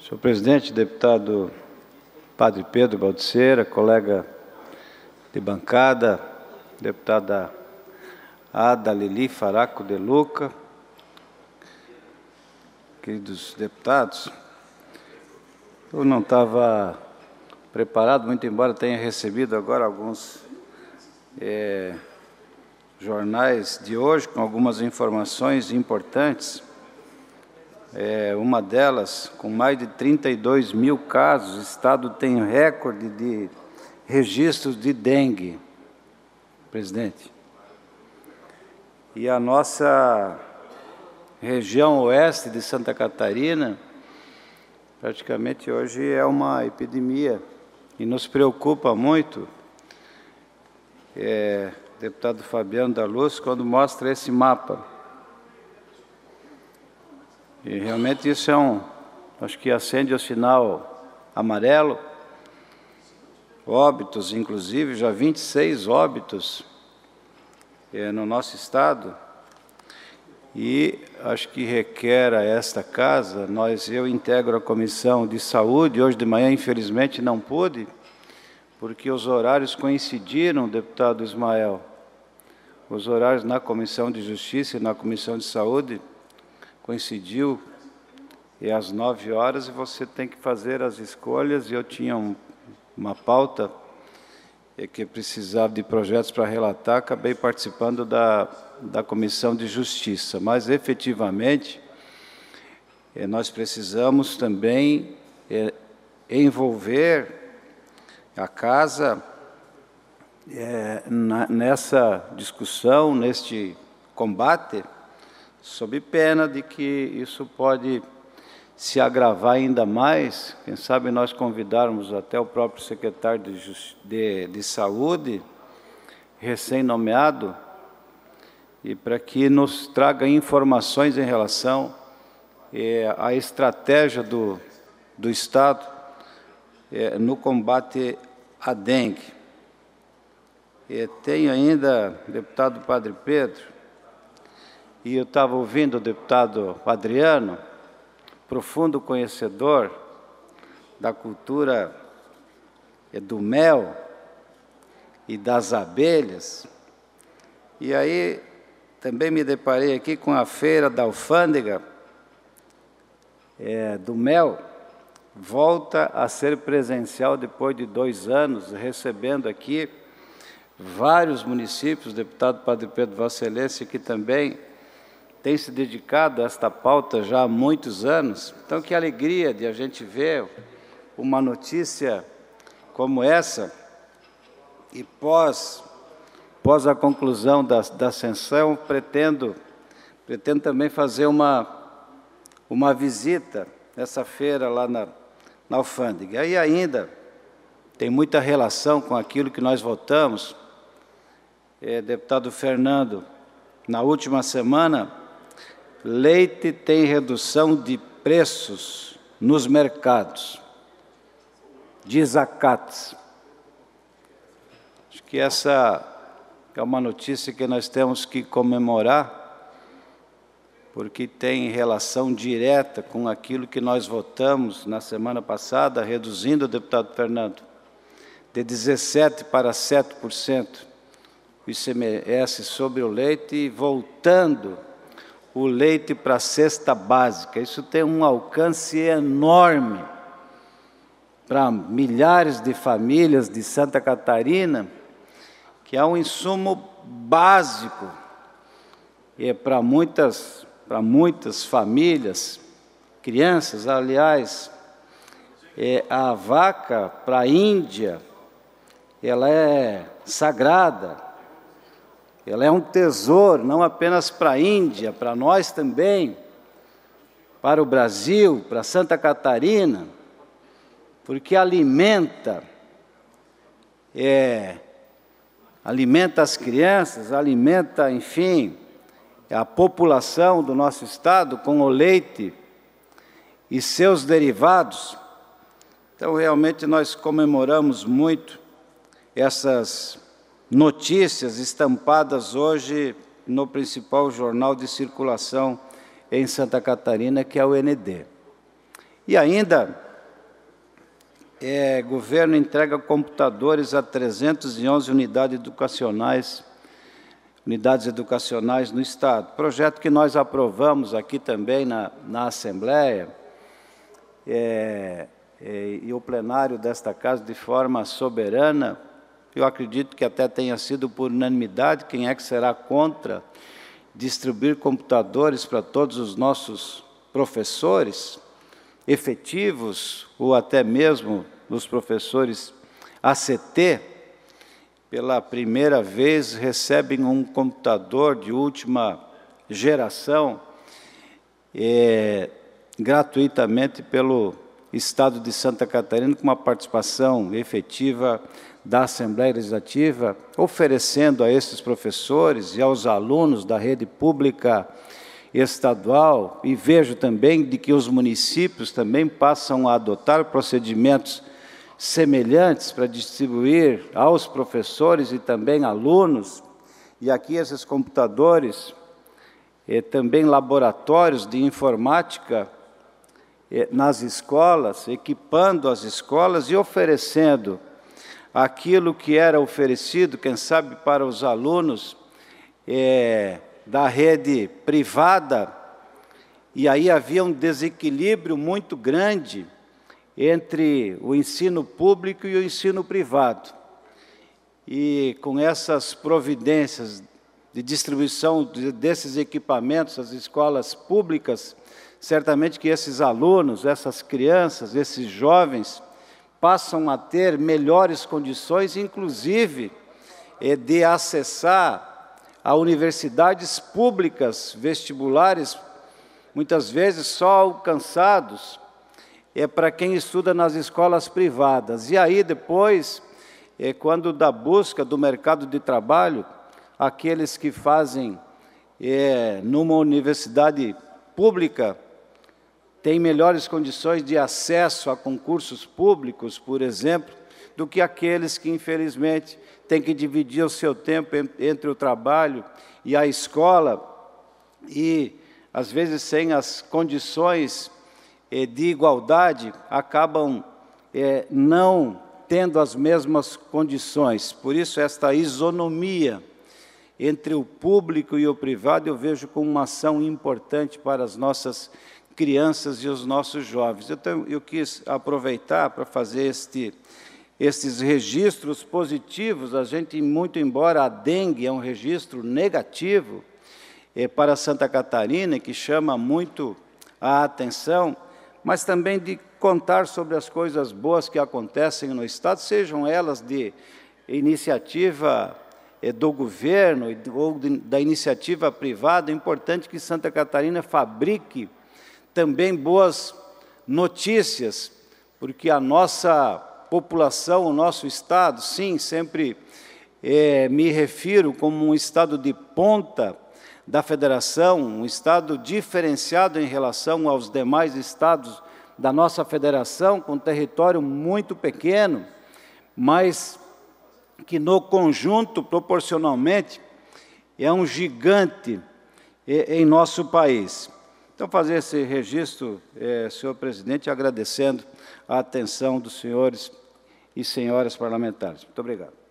Senhor presidente, deputado Padre Pedro Baldiceira, colega de bancada, deputada Ada Lili Faraco de Luca, queridos deputados, eu não estava preparado, muito embora tenha recebido agora alguns jornais de hoje com algumas informações importantes. Uma delas, com mais de 32 mil casos, o Estado tem recorde de registros de dengue, presidente. E a nossa região oeste de Santa Catarina, praticamente hoje é uma epidemia e nos preocupa muito, deputado Fabiano da Luz, quando mostra esse mapa. E realmente isso acho que acende o sinal amarelo, óbitos, inclusive, já 26 óbitos no nosso estado, e acho que requer a esta casa, eu integro a Comissão de Saúde, hoje de manhã, infelizmente, não pude, porque os horários coincidiram, deputado Ismael, os horários na Comissão de Justiça e na Comissão de Saúde, coincidiu, às 9 horas, e você tem que fazer as escolhas, e eu tinha uma pauta que precisava de projetos para relatar, acabei participando da Comissão de Justiça, mas, efetivamente, nós precisamos também envolver a casa nessa discussão, neste combate, sob pena de que isso pode se agravar ainda mais, quem sabe nós convidarmos até o próprio secretário de Saúde, recém-nomeado, e para que nos traga informações em relação à estratégia do Estado no combate à dengue. Tenho ainda, deputado Padre Pedro, e eu estava ouvindo o deputado Adriano, profundo conhecedor da cultura do mel e das abelhas, e aí também me deparei aqui com a feira da alfândega do mel, volta a ser presencial depois de 2 anos, recebendo aqui vários municípios, o deputado Padre Pedro Vasselense, que também tem se dedicado a esta pauta já há muitos anos. Então, que alegria de a gente ver uma notícia como essa, e pós a conclusão da sessão, pretendo também fazer uma visita nessa feira lá na alfândega. E ainda tem muita relação com aquilo que nós votamos, deputado Fernando, na última semana. Leite tem redução de preços nos mercados, diz a CATS. Acho que essa é uma notícia que nós temos que comemorar, porque tem relação direta com aquilo que nós votamos na semana passada, reduzindo, deputado Fernando, de 17% para 7% o ICMS sobre o leite e voltando o leite para a cesta básica. Isso tem um alcance enorme para milhares de famílias de Santa Catarina, que é um insumo básico para muitas famílias, crianças. Aliás, a vaca para a Índia, ela é sagrada. Ela é um tesouro, não apenas para a Índia, para nós também, para o Brasil, para Santa Catarina, porque alimenta as crianças, alimenta, enfim, a população do nosso estado com o leite e seus derivados. Então, realmente, nós comemoramos muito essas notícias estampadas hoje no principal jornal de circulação em Santa Catarina, que é o ND. E ainda, o governo entrega computadores a 311 unidades educacionais no Estado. Projeto que nós aprovamos aqui também na Assembleia, e o plenário desta Casa, de forma soberana, eu acredito que até tenha sido por unanimidade. Quem é que será contra distribuir computadores para todos os nossos professores efetivos, ou até mesmo os professores ACT, pela primeira vez recebem um computador de última geração, gratuitamente pelo Estado de Santa Catarina, com uma participação efetiva da Assembleia Legislativa, oferecendo a esses professores e aos alunos da rede pública estadual, e vejo também de que os municípios também passam a adotar procedimentos semelhantes para distribuir aos professores e também alunos, e aqui esses computadores, também laboratórios de informática nas escolas, equipando as escolas e oferecendo aquilo que era oferecido, quem sabe, para os alunos da rede privada, e aí havia um desequilíbrio muito grande entre o ensino público e o ensino privado. E com essas providências de distribuição desses equipamentos às escolas públicas, certamente que esses alunos, essas crianças, esses jovens, passam a ter melhores condições, inclusive, de acessar a universidades públicas, vestibulares, muitas vezes só alcançados para quem estuda nas escolas privadas. E aí, depois, quando da busca do mercado de trabalho, aqueles que fazem numa universidade pública têm melhores condições de acesso a concursos públicos, por exemplo, do que aqueles que, infelizmente, têm que dividir o seu tempo entre o trabalho e a escola, e, às vezes, sem as condições de igualdade, acabam não tendo as mesmas condições. Por isso, esta isonomia entre o público e o privado, eu vejo como uma ação importante para as nossas crianças e os nossos jovens. Então, eu quis aproveitar para fazer esses registros positivos. A gente, muito embora a dengue é um registro negativo para Santa Catarina, que chama muito a atenção, mas também de contar sobre as coisas boas que acontecem no Estado, sejam elas de iniciativa do governo ou da iniciativa privada. É importante que Santa Catarina fabrique também boas notícias, porque a nossa população, o nosso Estado, sim, sempre me refiro como um Estado de ponta da Federação, um Estado diferenciado em relação aos demais Estados da nossa Federação, com território muito pequeno, mas que no conjunto, proporcionalmente, é um gigante em nosso país. Então, fazer esse registro, senhor presidente, agradecendo a atenção dos senhores e senhoras parlamentares. Muito obrigado.